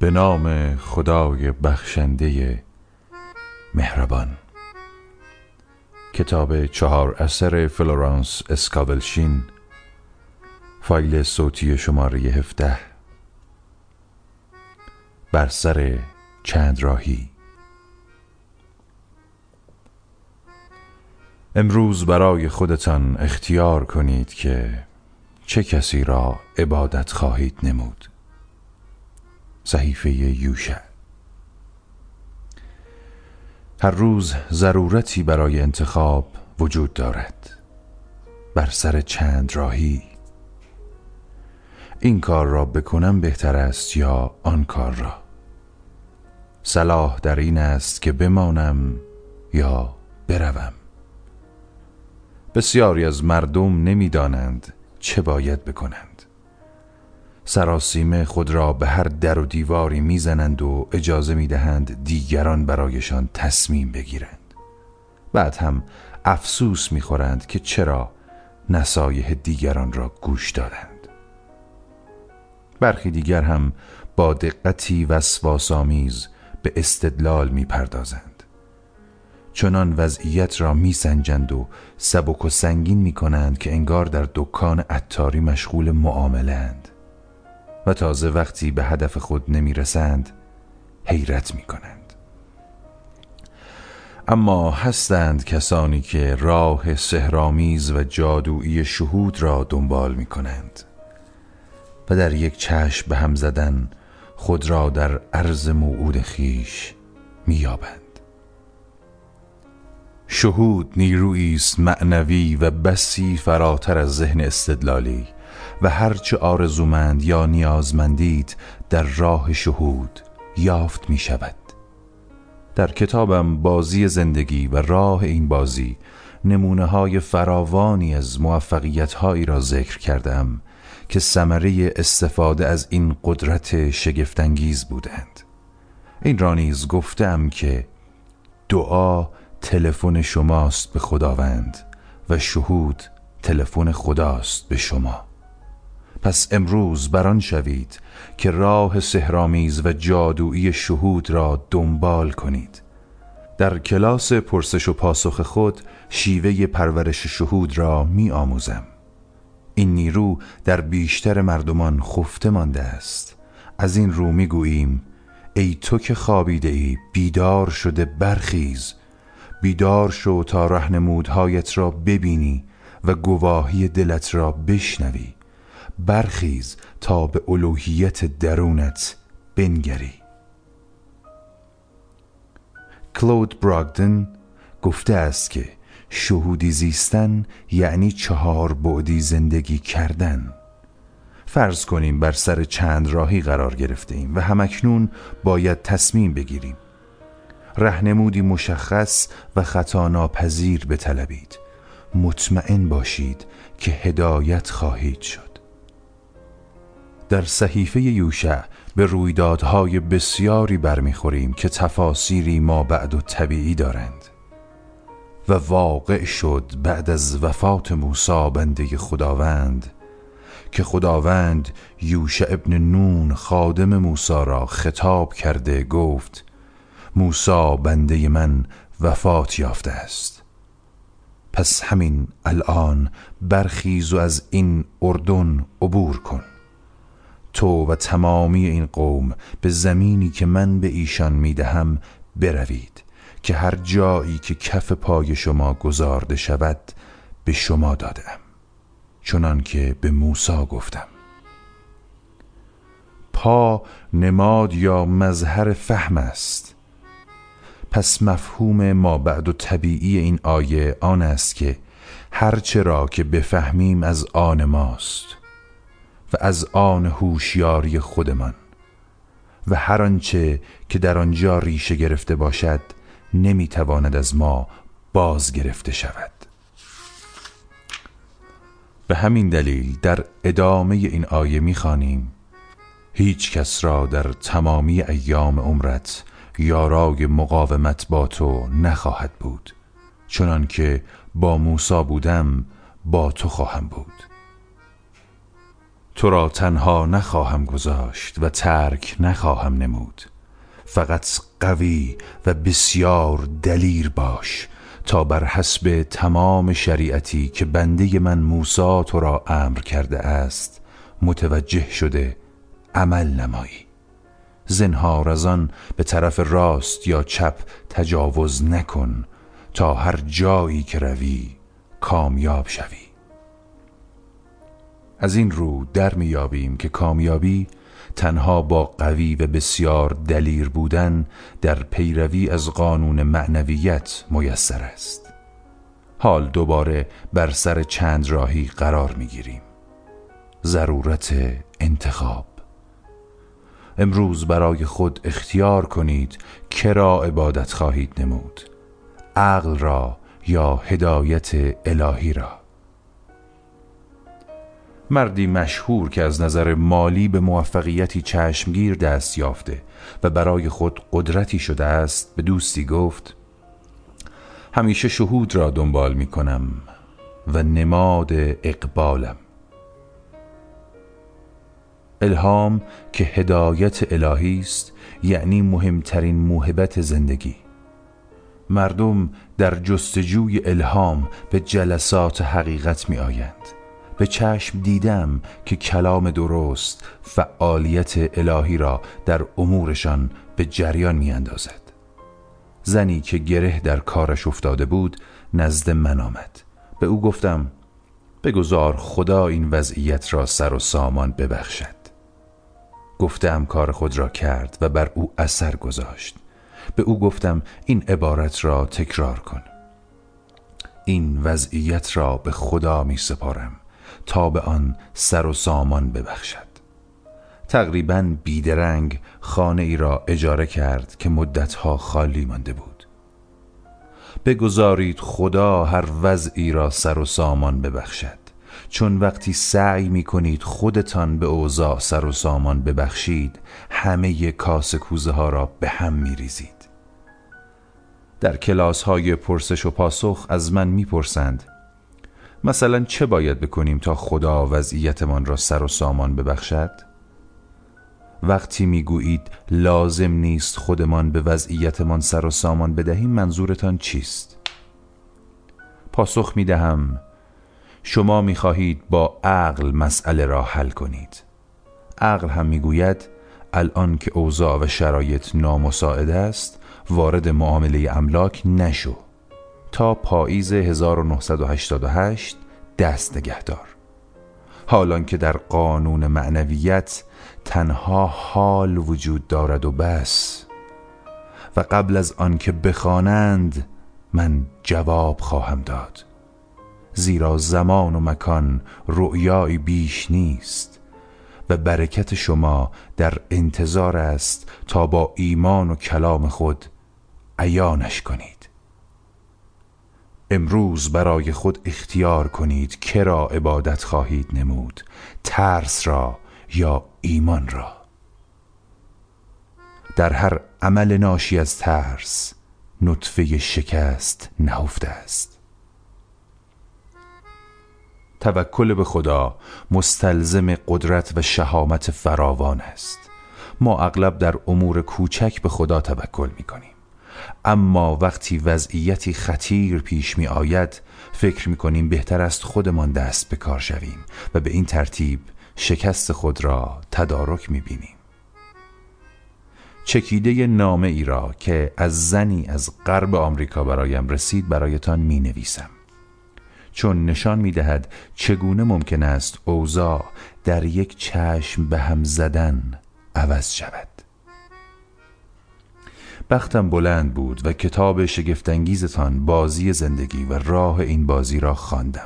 به نام خدای بخشنده مهربان. کتاب 4 اثر فلورانس اسکاولشین، فایل صوتی شماره 17. بر سر چند راهی. امروز برای خودتان اختیار کنید که چه کسی را عبادت خواهید نمود. صحیفه یوشع. هر روز ضرورتی برای انتخاب وجود دارد. بر سر چند راهی. این کار را بکنم بهتر است یا آن کار را؟ صلاح در این است که بمانم یا بروم. بسیاری از مردم نمی‌دانند چه باید بکنند. سراسیمه خود را به هر در و دیواری میزنند و اجازه میدهند دیگران برایشان تصمیم بگیرند. بعد هم افسوس میخورند که چرا نصایح دیگران را گوش دادند. برخی دیگر هم با دقتی وسواس‌آمیز به استدلال میپردازند. چنان وضعیت را میسنجند و سبک و سنگین میکنند که انگار در دکان عطاری مشغول معامله اند و تازه وقتی به هدف خود نمیرسند حیرت میکنند. اما هستند کسانی که راه سحرآمیز و جادویی شهود را دنبال میکنند و در یک چشم به هم زدن خود را در عرض موعود خویش مییابند. شهود نیرویی است معنوی و بسی فراتر از ذهن استدلالی و هرچه آرزومند یا نیازمندید در راه شهود یافت می شود. در کتابم بازی زندگی و راه این بازی نمونه های فراوانی از موفقیت هایی را ذکر کردم که ثمره استفاده از این قدرت شگفت‌انگیز بودند. این را نیز گفتم که دعا تلفن شماست به خداوند و شهود تلفن خداست به شما. پس امروز بران شوید که راه سحرآمیز و جادویی شهود را دنبال کنید. در کلاس پرسش و پاسخ خود شیوه پرورش شهود را می آموزم. این نیرو در بیشتر مردمان خفته مانده است. از این رو می گوییم ای تو که خوابیده ای بیدار شده برخیز. بیدار شو تا راهنمودهایت را ببینی و گواهی دلت را بشنوی. برخیز تا به الوهیت درونت بنگری. کلود براگدن گفته است که شهودی زیستن یعنی 4 بعدی زندگی کردن. فرض کنیم بر سر چند راهی قرار گرفته ایم و همکنون باید تصمیم بگیریم. راهنمودی مشخص و خطا ناپذیر بطلبید. مطمئن باشید که هدایت خواهید شد. در صحیفه یوشع به رویدادهای بسیاری برمیخوریم که تفاسیری ما بعد و طبیعی دارند. و واقع شد بعد از وفات موسی بنده خداوند که خداوند یوشع ابن نون خادم موسی را خطاب کرده گفت موسی بنده من وفات یافته است. پس همین الان برخیز و از این اردن عبور کن. تو و تمامی این قوم به زمینی که من به ایشان میدهم بروید که هر جایی که کف پای شما گذارده شود به شما دادم، چنان که به موسی گفتم. پا نماد یا مظهر فهم است. پس مفهوم ما بعد و طبیعی این آیه آن است که هر چرا که بفهمیم از آن ماست و از آن هوشیاری خودمان و هر آنچه که در آنجا ریشه گرفته باشد نمیتواند از ما باز گرفته شود. به همین دلیل در ادامه این آیه می‌خوانیم هیچ کس را در تمامی ایام عمرت یارای مقاومت با تو نخواهد بود، چنان که با موسی بودم با تو خواهم بود. تو را تنها نخواهم گذاشت و ترک نخواهم نمود. فقط قوی و بسیار دلیر باش تا بر حسب تمام شریعتی که بنده من موسی تو را امر کرده است متوجه شده عمل نمایی. زنهار از آن به طرف راست یا چپ تجاوز نکن تا هر جایی که روی کامیاب شوی. از این رو در میابیم که کامیابی تنها با قوی و بسیار دلیر بودن در پیروی از قانون معنویت میسر است. حال دوباره بر سر چند راهی قرار میگیریم. ضرورت انتخاب. امروز برای خود اختیار کنید که را عبادت خواهید نمود، عقل را یا هدایت الهی را. مردی مشهور که از نظر مالی به موفقیتی چشمگیر دست یافته و برای خود قدرتی شده است به دوستی گفت: همیشه شهود را دنبال می کنم و نماد اقبالم. الهام که هدایت الهی است یعنی مهمترین موهبت زندگی. مردم در جستجوی الهام به جلسات حقیقت می آیند. به چشم دیدم که کلام درست فعالیت الهی را در امورشان به جریان می اندازد. زنی که گره در کارش افتاده بود نزد من آمد. به او گفتم: بگذار خدا این وضعیت را سر و سامان ببخشد. گفتم کار خود را کرد و بر او اثر گذاشت. به او گفتم این عبارت را تکرار کن: این وضعیت را به خدا می سپارم تا به آن سر و سامان ببخشد. تقریباً بیدرنگ خانه ای را اجاره کرد که مدتها خالی مانده بود. بگذارید خدا هر وضعی را سر و سامان ببخشد، چون وقتی سعی می کنید خودتان به اوضاع سر و سامان ببخشید همه کاسه کوزه ها را به هم می ریزید. در کلاس های پرسش و پاسخ از من می پرسند: مثلا چه باید بکنیم تا خدا وضعیتمان را سر و سامان ببخشد؟ وقتی میگویید لازم نیست خودمان به وضعیتمان سر و سامان بدهیم منظورتان چیست؟ پاسخ میدهم: شما میخواهید با عقل مسئله را حل کنید. عقل هم میگوید الان که اوضاع و شرایط نامساعد است وارد معامله املاک نشو، تا پاییز 1988 دست نگهدار. حالان که در قانون معنویت تنها حال وجود دارد و بس. و قبل از آن که بخوانند من جواب خواهم داد، زیرا زمان و مکان رؤیایی بیش نیست و برکت شما در انتظار است تا با ایمان و کلام خود عیانش کنید. امروز برای خود اختیار کنید که را عبادت خواهید نمود، ترس را یا ایمان را. در هر عمل ناشی از ترس نطفه شکست نهفته است. توکل به خدا مستلزم قدرت و شهامت فراوان است. ما اغلب در امور کوچک به خدا توکل می کنیم، اما وقتی وضعیتی خطیر پیش می آید فکر می کنیم بهتر است خودمان دست به کار شویم و به این ترتیب شکست خود را تدارک می بینیم. چکیده نامه ای را که از زنی از غرب آمریکا برایم رسید برایتان می نویسم، چون نشان می دهد چگونه ممکن است اوضاع در یک چشم به هم زدن عوض شود. بختم بلند بود و کتاب شگفت‌انگیزتان بازی زندگی و راه این بازی را خواندم.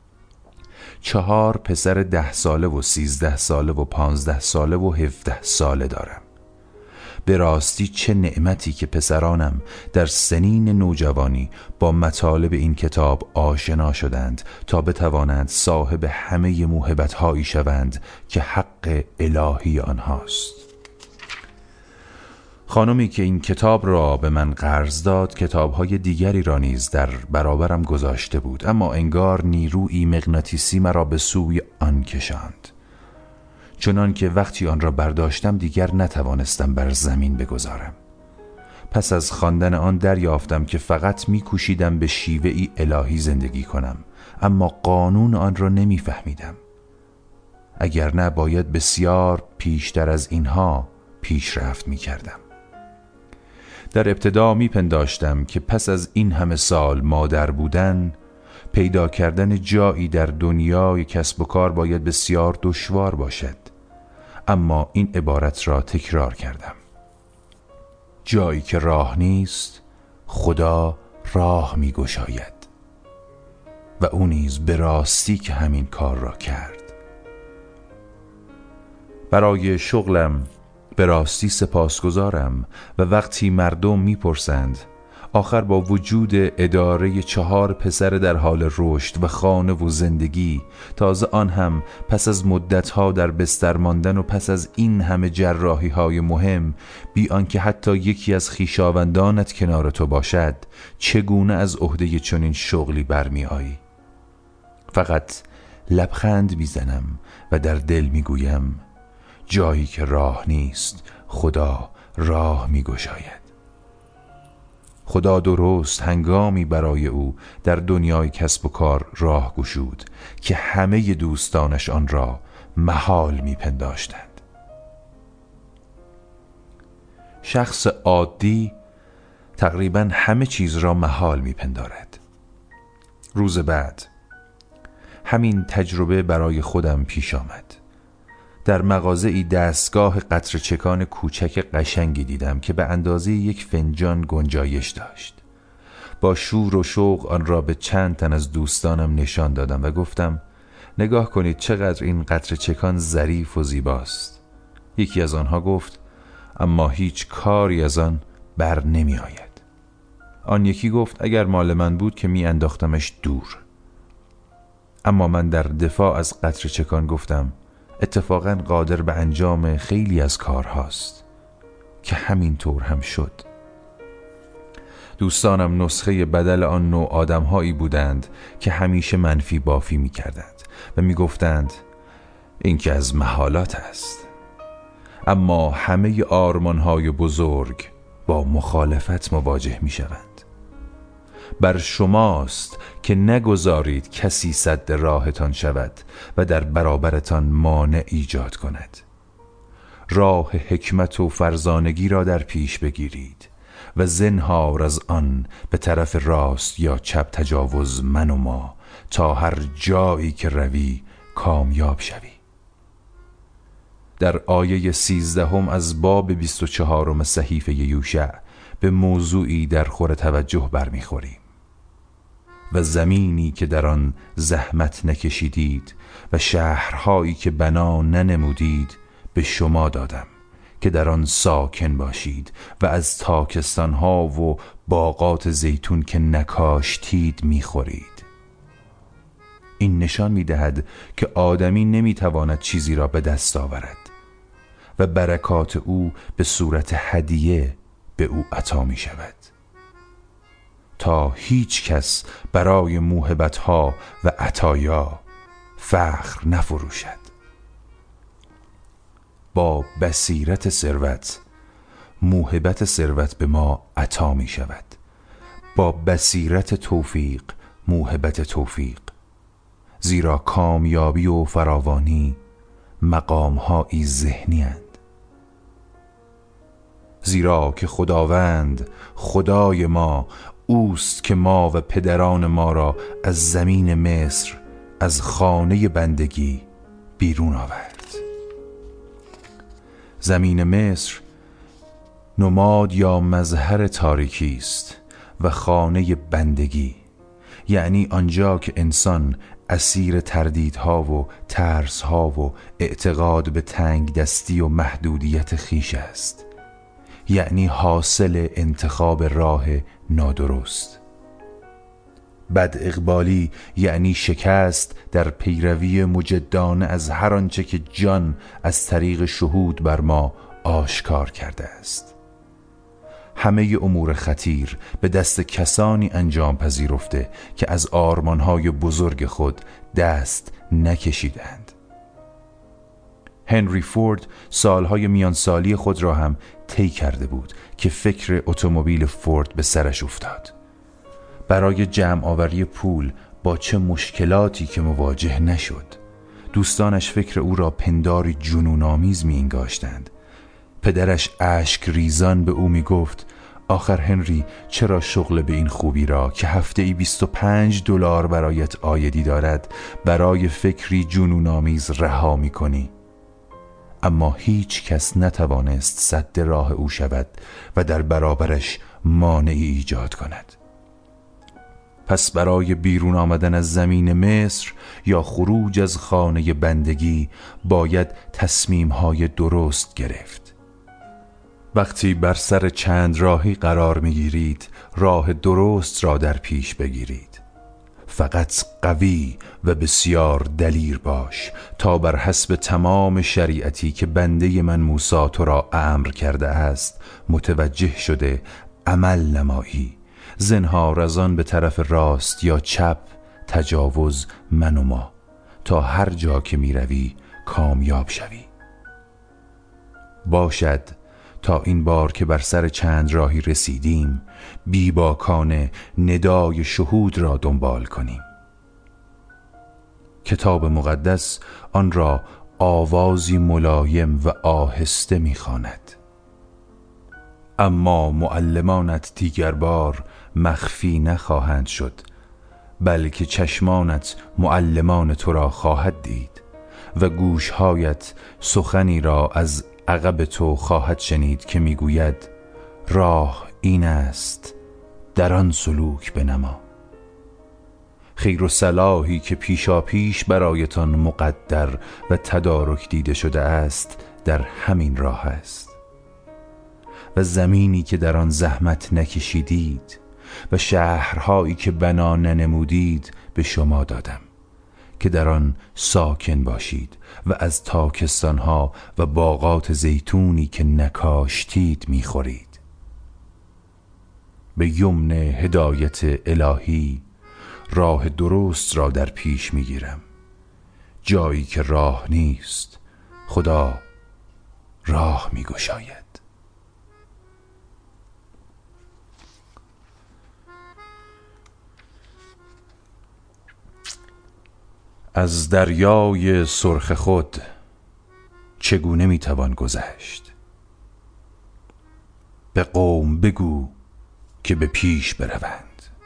4 پسر 10 ساله و 13 ساله و 15 ساله و 17 ساله دارم. به راستی چه نعمتی که پسرانم در سنین نوجوانی با مطالب این کتاب آشنا شدند تا بتوانند صاحب همه موهبت‌هایی شوند که حق الهی آنهاست. خانمی که این کتاب را به من قرض داد کتاب‌های دیگری را نیز در برابرم گذاشته بود، اما انگار نیرویی مغناطیسی مرا به سوی آن کشاند. چنان که وقتی آن را برداشتم دیگر نتوانستم بر زمین بگذارم. پس از خواندن آن دریافتم که فقط می‌کوشیدم به شیوه‌ای الهی زندگی کنم، اما قانون آن را نمی‌فهمیدم. اگر نه باید بسیار پیشتر از اینها پیشرفت می‌کردم. در ابتدا می‌پنداشتم که پس از این همه سال مادر بودن، پیدا کردن جایی در دنیای کسب و کار باید بسیار دشوار باشد. اما این عبارت را تکرار کردم: جایی که راه نیست، خدا راه می‌گشاید. و او نیز به راستی که همین کار را کرد. برای شغلم به راستی سپاسگزارم و وقتی مردم میپرسند آخر با وجود اداره 4 پسر در حال رشد و خانه و زندگی، تازه آن هم پس از مدتها در بستر ماندن و پس از این همه جراحی‌های مهم، بی آنکه حتی یکی از خویشاوندانت کنار تو باشد، چگونه از عهده چنین شغلی برمی آیی؟ فقط لبخند میزنم و در دل میگویم جایی که راه نیست، خدا راه میگشاید. خدا درست هنگامی برای او در دنیای کسب و کار راه گشود که همه دوستانش آن را محال میپنداشتند. شخص عادی تقریباً همه چیز را محال میپندارد. روز بعد همین تجربه برای خودم پیش آمد. در مغازه‌ای دستگاه قطره چکان کوچک قشنگی دیدم که به اندازه یک فنجان گنجایش داشت. با شور و شوق آن را به چند تن از دوستانم نشان دادم و گفتم نگاه کنید چقدر این قطره چکان ظریف و زیباست. یکی از آنها گفت اما هیچ کاری از آن بر نمی آید. آن یکی گفت اگر مال من بود که می انداختمش دور. اما من در دفاع از قطره چکان گفتم اتفاقاً قادر به انجام خیلی از کارهاست، که همین طور هم شد. دوستانم نسخه بدل آن نوع آدم‌هایی بودند که همیشه منفی بافی می‌کردند و می‌گفتند این که از محالات است. اما همه آرمان‌های بزرگ با مخالفت مواجه می‌شوند. بر شماست که نگذارید کسی سد راهتان شود و در برابرتان مانع ایجاد کند. راه حکمت و فرزانگی را در پیش بگیرید و زنهار از آن به طرف راست یا چپ تجاوز من و ما، تا هر جایی که روی کامیاب شوی. در آیه 13 از باب 24 صحیفه یوشع به موضوعی در خور توجه برمیخوریم: و زمینی که در آن زحمت نکشیدید و شهرهایی که بنا ننمودید به شما دادم که در آن ساکن باشید و از تاکستانها و باغات زیتون که نکاشتید میخورید. این نشان میدهد که آدمی نمیتواند چیزی را به دست آورد و برکات او به صورت هدیه به او عطا می شود، تا هیچ کس برای موهبت‌ها و عطایا فخر نفروشد. با بصیرت ثروت، موهبت ثروت به ما عطا می شود. با بصیرت توفیق، موهبت توفیق. زیرا کامیابی و فراوانی مقام‌هایی ذهنی اند. زیرا که خداوند خدای ما اوست که ما و پدران ما را از زمین مصر، از خانه بندگی بیرون آورد. زمین مصر نماد یا مظهر تاریکی است و خانه بندگی، یعنی آنجا که انسان اسیر تردیدها و ترسها و اعتقاد به تنگ دستی و محدودیت خویش است، یعنی حاصل انتخاب راه نادرست. بد اقبالی یعنی شکست در پیروی مجدانه از هر آنچه که جان از طریق شهود بر ما آشکار کرده است. همه امور خطیر به دست کسانی انجام پذیرفته که از آرمانهای بزرگ خود دست نکشیدند. هنری فورد سالهای میانسالی خود را هم طی کرده بود که فکر اتومبیل فورد به سرش افتاد. برای جمع آوری پول با چه مشکلاتی که مواجه نشد. دوستانش فکر او را پنداری جنون‌آمیز می‌انگاشتند. پدرش اشک ریزان به او می‌گفت آخر هنری چرا شغل به این خوبی را که هفته‌ای $25 برایت عایدی دارد برای فکری جنون‌آمیز رها می‌کنی؟ اما هیچ کس نتوانست سد راه او شود و در برابرش مانعی ایجاد کند. پس برای بیرون آمدن از زمین مصر یا خروج از خانه بندگی باید تصمیم‌های درست گرفت. وقتی بر سر چند راهی قرار می‌گیرید، راه درست را در پیش بگیرید. فقط قوی و بسیار دلیر باش تا بر حسب تمام شریعتی که بنده من موسی تو را امر کرده است متوجه شده عمل نمایی. زنهار از آن به طرف راست یا چپ تجاوز من و ما، تا هر جا که می روی کامیاب شوی. باشد تا این بار که بر سر چند راهی رسیدیم بیباکانه ندای شهود را دنبال کنیم. کتاب مقدس آن را آوازی ملایم و آهسته می‌خواند. اما معلمانت دیگر بار مخفی نخواهند شد، بلکه چشمانت معلمان تو را خواهد دید و گوشهایت سخنی را از عقب تو خواهد شنید که میگوید راه این است، در آن سلوک بنما. خیر و صلاحی که پیشا پیش برایتان مقدر و تدارک دیده شده است در همین راه است و زمینی که در آن زحمت نکشیدید و شهرهایی که بنا ننمودید به شما دادم که در آن ساکن باشید و از تاکستانها و باغات زیتونی که نکاشتید میخورید. به یمن هدایت الهی راه درست را در پیش میگیرم. جایی که راه نیست خدا راه میگشاید. از دریای سرخ خود چگونه میتوان گذشت؟ به قوم بگو که به پیش بروند.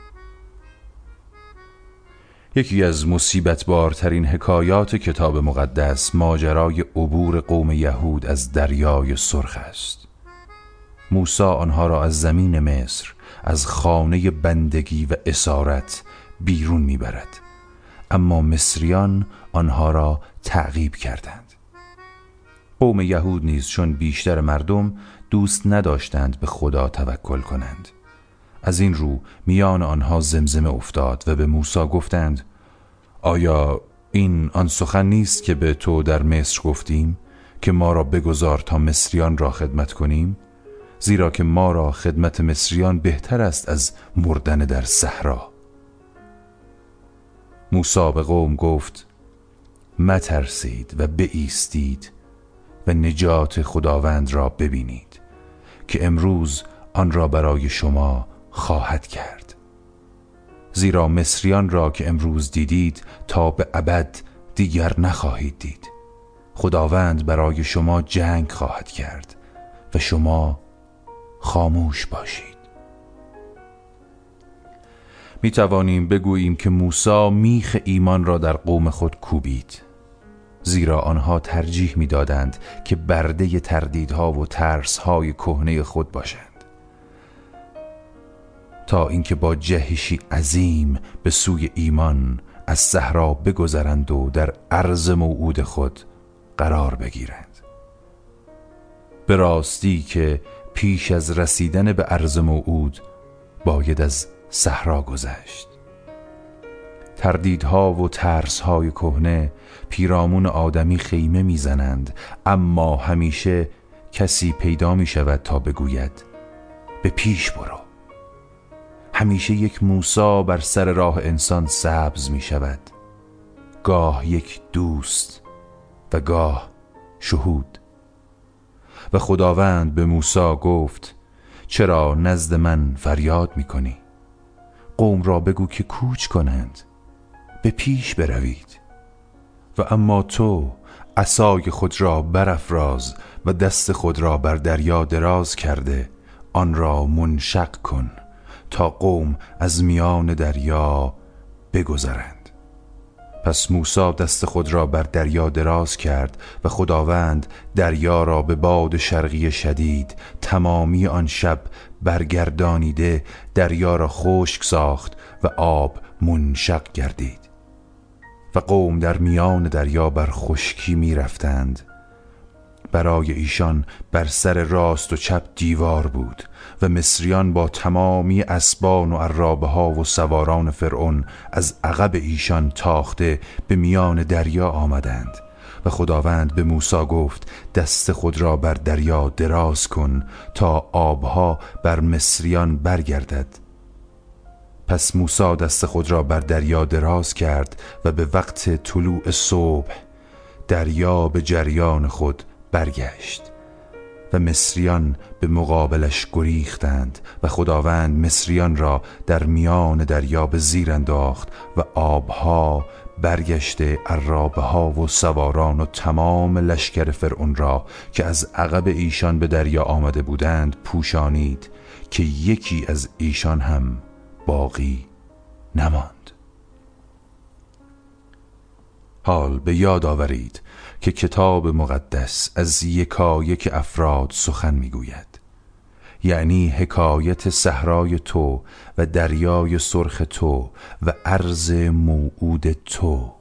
یکی از مصیبت بارترین حکایات کتاب مقدس ماجرای عبور قوم یهود از دریای سرخ است. موسی آنها را از زمین مصر، از خانه بندگی و اسارت بیرون میبرد، اما مصریان آنها را تعقیب کردند. قوم یهود نیز چون بیشتر مردم دوست نداشتند به خدا توکل کنند. از این رو میان آنها زمزمه افتاد و به موسی گفتند آیا این آن سخن نیست که به تو در مصر گفتیم که ما را بگذار تا مصریان را خدمت کنیم؟ زیرا که ما را خدمت مصریان بهتر است از مردن در صحرا. موسی به قوم گفت مترسید و بایستید و نجات خداوند را ببینید که امروز آن را برای شما خواهد کرد. زیرا مصریان را که امروز دیدید تا به ابد دیگر نخواهید دید. خداوند برای شما جنگ خواهد کرد و شما خاموش باشید. می توانیم بگوییم که موسی میخ ایمان را در قوم خود کوبید، زیرا آنها ترجیح می دادند که برده تردیدها و ترسهای کهنه خود باشند تا اینکه با جهشی عظیم به سوی ایمان از صحرا بگذرند و در عرض موعود خود قرار بگیرند. به راستی که پیش از رسیدن به عرض موعود باید از صحرا گذشت. تردیدها و ترسهای کهنه پیرامون آدمی خیمه میزنند، اما همیشه کسی پیدا می شود تا بگوید به پیش برو. همیشه یک موسی بر سر راه انسان سبز می شود، گاه یک دوست و گاه شهود. و خداوند به موسی گفت چرا نزد من فریاد میکنی؟ قوم را بگو که کوچ کنند، به پیش بروید. و اما تو عصای خود را برافراز و دست خود را بر دریا دراز کرده آن را منشق کن تا قوم از میان دریا بگذرند. پس موسی دست خود را بر دریا دراز کرد و خداوند دریا را به باد شرقی شدید تمامی آن شب برگردانیده دریا را خشک ساخت و آب منشق گردید و قوم در میان دریا بر خشکی می رفتند. برای ایشان بر سر راست و چپ دیوار بود و مصریان با تمامی اسبان و عرابه ها و سواران فرعون از عقب ایشان تاخته به میان دریا آمدند. و خداوند به موسی گفت دست خود را بر دریا دراز کن تا آبها بر مصریان برگردد. پس موسی دست خود را بر دریا دراز کرد و به وقت طلوع صبح دریا به جریان خود برگشت و مصریان به مقابلش گریختند و خداوند مصریان را در میان دریا به زیر انداخت و آبها برگشته عرابه ها و سواران و تمام لشکر فرعون را که از عقب ایشان به دریا آمده بودند پوشانید که یکی از ایشان هم باقی نماند. حال به یاد آورید که کتاب مقدس از یکایک افراد سخن میگوید، یعنی حکایت صحرای تو و دریای سرخ تو و ارض موعود تو.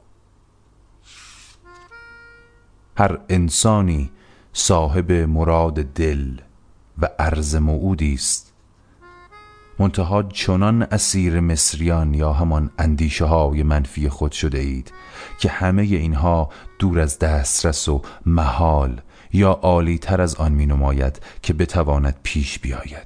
هر انسانی صاحب مراد دل و ارض موعودی است، منتها چنان اسیر مصریان یا همان اندیشه های منفی خود شده اید که همه اینها دور از دسترس و محال یا عالی تر از آن می نماید که بتواند پیش بیاید.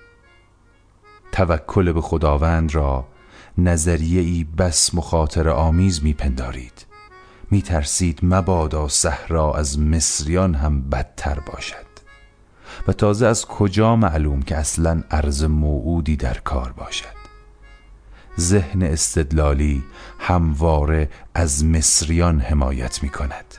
توکل به خداوند را نظریه‌ای بس مخاطره آمیز می پندارید. می ترسید مبادا صحرا از مصریان هم بدتر باشد. و تازه از کجا معلوم که اصلاً ارض موعودی در کار باشد؟ ذهن استدلالی همواره از مصریان حمایت می کند.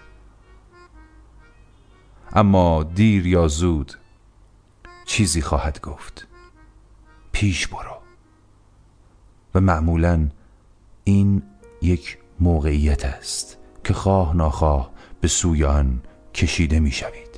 اما دیر یا زود چیزی خواهد گفت پیش برو و معمولاً این یک موقعیت است که خواه ناخواه به سوی آن کشیده می شوید.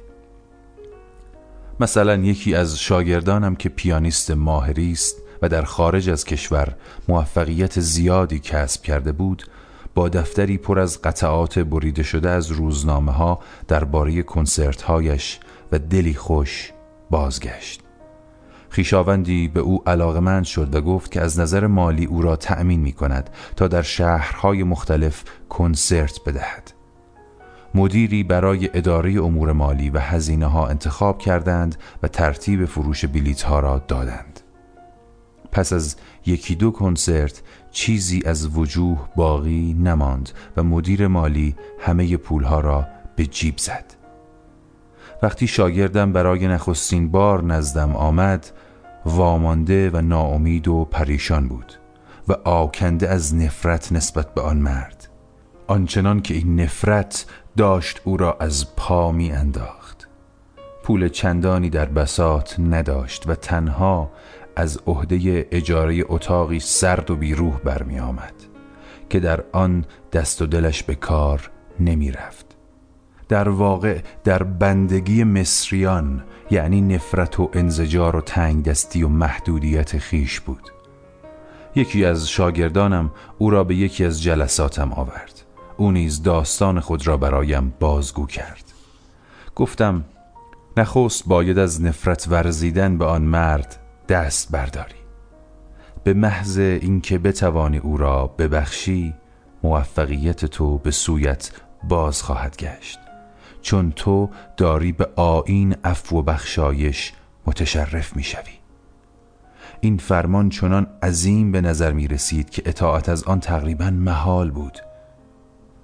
مثلا یکی از شاگردانم که پیانیست ماهری است و در خارج از کشور موفقیت زیادی کسب کرده بود، با دفتری پر از قطعات بریده شده از روزنامه ها درباره کنسرت هایش و دلی خوش بازگشت. خویشاوندی به او علاقمند شد و گفت که از نظر مالی او را تأمین می کند تا در شهرهای مختلف کنسرت بدهد. مدیری برای اداره امور مالی و هزینه ها انتخاب کردند و ترتیب فروش بلیط ها را دادند. پس از یکی دو کنسرت چیزی از وجوه باقی نماند و مدیر مالی همه پول ها را به جیب زد. وقتی شاگردم برای نخستین بار نزدم آمد، وامانده و ناامید و پریشان بود و آکنده از نفرت نسبت به آن مرد، آنچنان که این نفرت داشت او را از پا می انداخت. پول چندانی در بساط نداشت و تنها از عهده اجاره اتاقی سرد و بیروح برمی آمد که در آن دست و دلش به کار نمی رفت. در واقع در بندگی مصریان، یعنی نفرت و انزجار و تنگ دستی و محدودیت خیش بود. یکی از شاگردانم او را به یکی از جلساتم آورد. او نیز داستان خود را برایم بازگو کرد. گفتم نخست باید از نفرت ورزیدن به آن مرد دست برداری. به محض اینکه بتوانی او را ببخشی، موفقیت تو به سویت باز خواهد گشت، چون تو داری به آیین عفو و بخشایش متشرف می شوی. این فرمان چنان عظیم به نظر می رسید که اطاعت از آن تقریباً محال بود.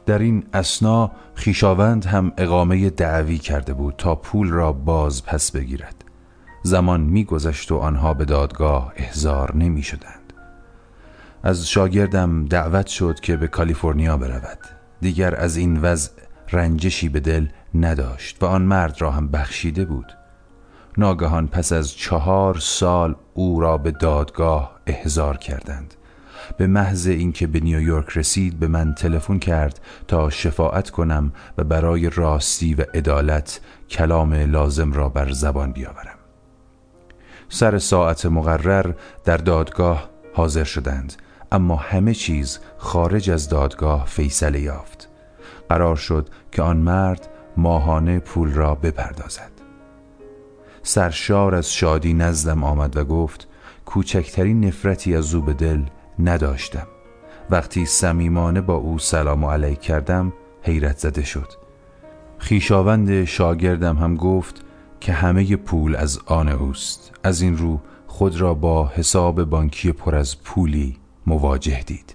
در این اثنا خویشاوند هم اقامه دعوی کرده بود تا پول را باز پس بگیرد. زمان می‌گذشت و آنها به دادگاه احضار نمی‌شدند. از شاگردم دعوت شد که به کالیفرنیا برود. دیگر از این وضع رنجشی به دل نداشت و آن مرد را هم بخشیده بود. ناگهان پس از 4 سال او را به دادگاه احضار کردند. به محض اینکه به نیویورک رسید به من تلفن کرد تا شفاعت کنم و برای راستی و عدالت کلام لازم را بر زبان بیاورم. سر ساعت مقرر در دادگاه حاضر شدند، اما همه چیز خارج از دادگاه فیصله یافت. قرار شد که آن مرد ماهانه پول را بپردازد. سرشار از شادی نزدم آمد و گفت کوچکترین نفرتی از او به دل نداشتم. وقتی صمیمانه با او سلام علیک کردم حیرت زده شد. خویشاوند شاگردم هم گفت که همه پول از آن اوست. از این رو خود را با حساب بانکی پر از پولی مواجه دید.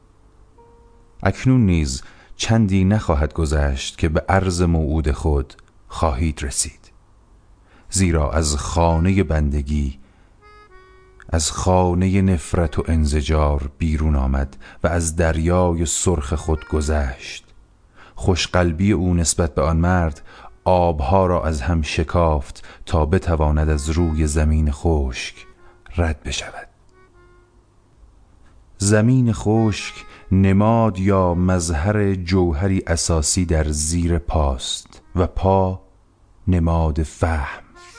اکنون نیز چندی نخواهد گذشت که به عرض موعود خود خواهید رسید، زیرا از خانه بندگی، از خانه نفرت و انزجار بیرون آمد و از دریای سرخ خود گذشت. خوشقلبی او نسبت به آن مرد آبها را از هم شکافت تا بتواند از روی زمین خشک رد بشود. زمین خشک نماد یا مظهر جوهری اساسی در زیر پاست و پا نماد فهم.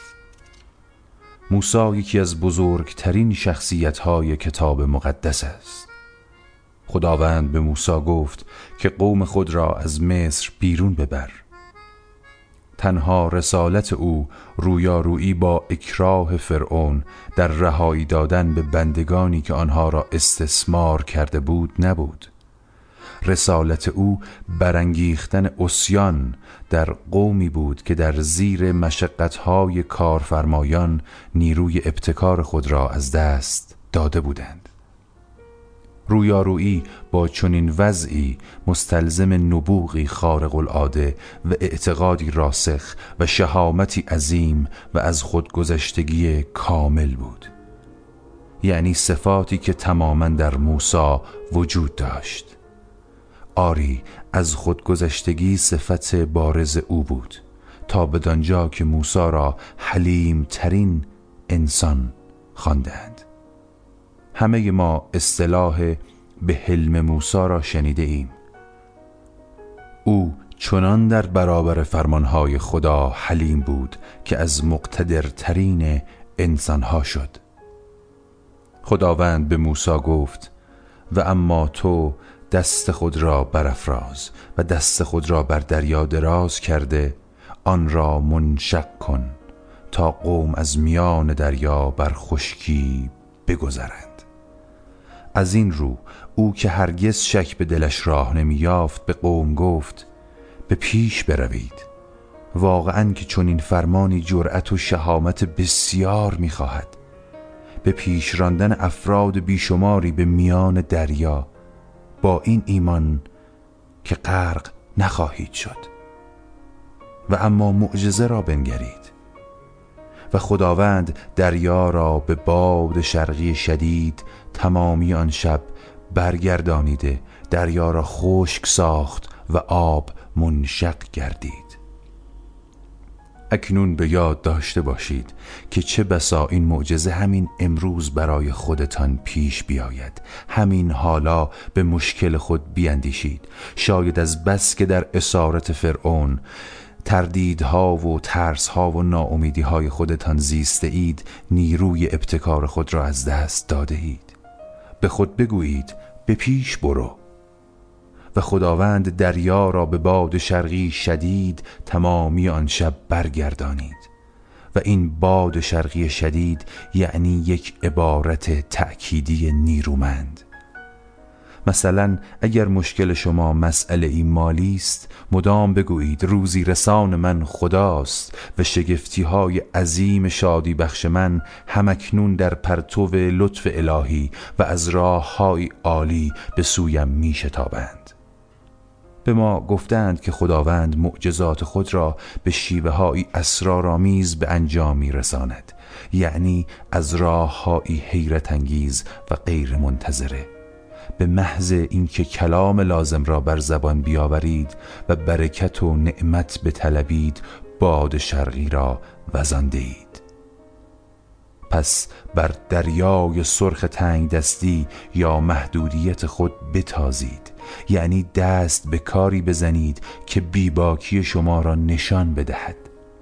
موسی یکی از بزرگترین شخصیت‌های کتاب مقدس است. خداوند به موسی گفت که قوم خود را از مصر بیرون ببر. تنها رسالت او رویارویی با اکراه فرعون در رهایی دادن به بندگانی که آنها را استثمار کرده بود نبود. رسالت او برانگیختن عصیان در قومی بود که در زیر مشقت‌های کارفرمایان نیروی ابتکار خود را از دست داده بودند. رویارویی با چنین وضعی مستلزم نبوغی خارق العاده و اعتقادی راسخ و شهامتی عظیم و از خودگذشتگی کامل بود، یعنی صفاتی که تماماً در موسی وجود داشت. آری، از خودگذشتگی صفت بارز او بود تا بدانجا که موسی را حلیم ترین انسان خواندند. همه ما اصطلاح به حلم موسی را شنیده ایم. او چنان در برابر فرمانهای خدا حلیم بود که از مقتدرترین انسانها شد. خداوند به موسی گفت و اما تو دست خود را برافراز و دست خود را بر دریا دراز کرده آن را منشق کن تا قوم از میان دریا بر خشکی بگذرند. از این رو او که هرگز شک به دلش راه نمی یافت به قوم گفت به پیش بروید. واقعاً که چون این فرمانی جرأت و شهامت بسیار می خواهد. به پیش راندن افراد بیشماری به میان دریا با این ایمان که غرق نخواهید شد. و اما معجزه را بنگرید. و خداوند دریا را به باد شرقی شدید تمامی آن شب برگردانیده دریا را خشک ساخت و آب منشق گردید. اکنون به یاد داشته باشید که چه بسا این معجزه همین امروز برای خودتان پیش بیاید. همین حالا به مشکل خود بیندیشید. شاید از بس که در اسارت فرعون تردیدها و ترسها و ناامیدیهای خودتان زیسته اید، نیروی ابتکار خود را از دست داده اید. به خود بگویید به پیش برو. و خداوند دریا را به باد شرقی شدید تمامی آن شب برگردانید. و این باد شرقی شدید یعنی یک عبارت تأکیدی نیرومند. مثلا اگر مشکل شما مسئله مالی است، مدام بگویید روزی رسان من خداست و شگفتی های عظیم شادی بخش من همکنون در پرتو لطف الهی و از راه های عالی به سویم می شتابند. به ما گفتند که خداوند معجزات خود را به شیوه‌هایی اسرارآمیز به انجام می‌رساند، یعنی از راه‌هایی حیرت انگیز و غیر منتظره. به محض اینکه کلام لازم را بر زبان بیاورید و برکت و نعمت بطلبید، باد شرقی را وزانده اید. پس بر دریای سرخ تنگ دستی یا محدودیت خود بتازید، یعنی دست به کاری بزنید که بیباکی شما را نشان بدهد.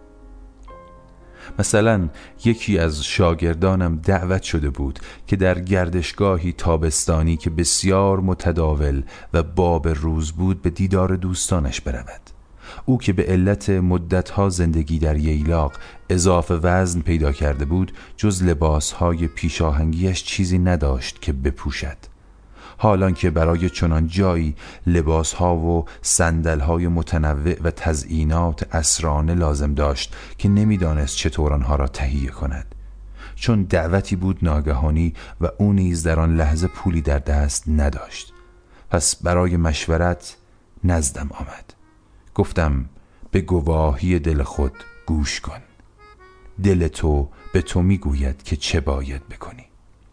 مثلا یکی از شاگردانم دعوت شده بود که در گردشگاهی تابستانی که بسیار متداول و باب روز بود به دیدار دوستانش برود. او که به علت مدتها زندگی در ییلاق اضافه وزن پیدا کرده بود، جز لباسهای پیشاهنگیش چیزی نداشت که بپوشد. حالان که برای چنان جایی لباسها و صندلهای متنوع و تزیینات عصرانه لازم داشت که نمیدانست چطور آنها را تهیه کند. چون دعوتی بود ناگهانی و او نیز در آن لحظه پولی در دست نداشت. پس برای مشورت نزدم آمد. گفتم به گواهی دل خود گوش کن. دل تو به تو میگوید که چه باید بکنی.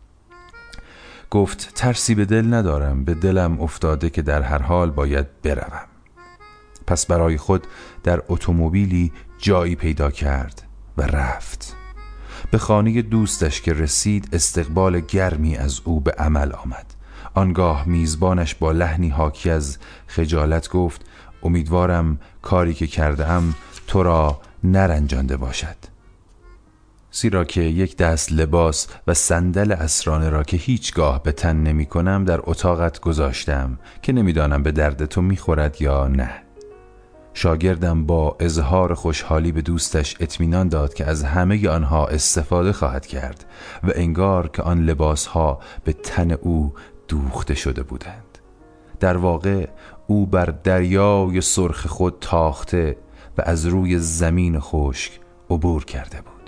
گفت ترسی به دل ندارم، به دلم افتاده که در هر حال باید بروم. پس برای خود در اتومبیلی جایی پیدا کرد و رفت. به خانه دوستش که رسید استقبال گرمی از او به عمل آمد. آنگاه میزبانش با لحنی حاکی از خجالت گفت امیدوارم کاری که کردم تو را نرنجانده باشد. زیرا که یک دست لباس و صندل عصرانه را که هیچگاه به تن نمی کنم در اتاقت گذاشتم که نمیدانم به درد تو میخورد یا نه. شاگردم با اظهار خوشحالی به دوستش اطمینان داد که از همه آنها استفاده خواهد کرد و انگار که آن لباسها به تن او دوخته شده بودند. در واقع او بر دریای سرخ خود تاخته و از روی زمین خشک عبور کرده بود.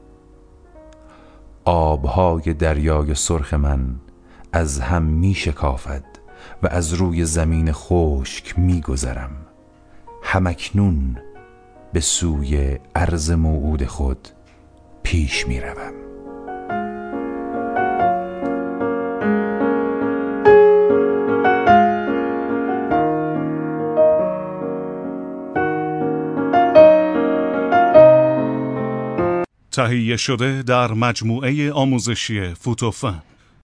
آبهای دریای سرخ من از هم می شکافد و از روی زمین خشک می گذرم. همکنون به سوی عرض موعود خود پیش می روم. تهیه شده در مجموعه آموزشی فوتوفن.